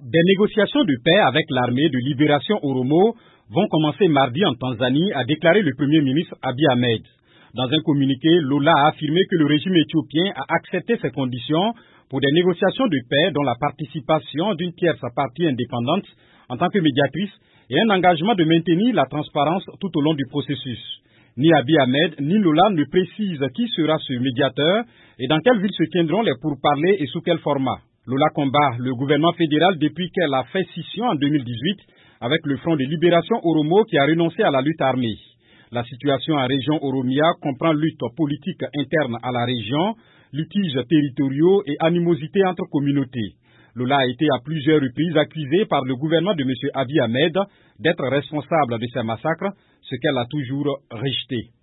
Des négociations de paix avec l'armée de libération Oromo vont commencer mardi en Tanzanie, a déclaré le Premier ministre Abiy Ahmed. Dans un communiqué, Lola a affirmé que le régime éthiopien a accepté ces conditions pour des négociations de paix dont la participation d'une tierce partie indépendante en tant que médiatrice et un engagement de maintenir la transparence tout au long du processus. Ni Abiy Ahmed ni Lola ne précisent qui sera ce médiateur et dans quelle ville se tiendront les pourparlers et sous quel format. Lola combat le gouvernement fédéral depuis qu'elle a fait scission en 2018 avec le Front de libération Oromo qui a renoncé à la lutte armée. La situation en région Oromia comprend lutte politique interne à la région, litiges territoriaux et animosité entre communautés. Lola a été à plusieurs reprises accusée par le gouvernement de M. Abiy Ahmed d'être responsable de ces massacres, ce qu'elle a toujours rejeté.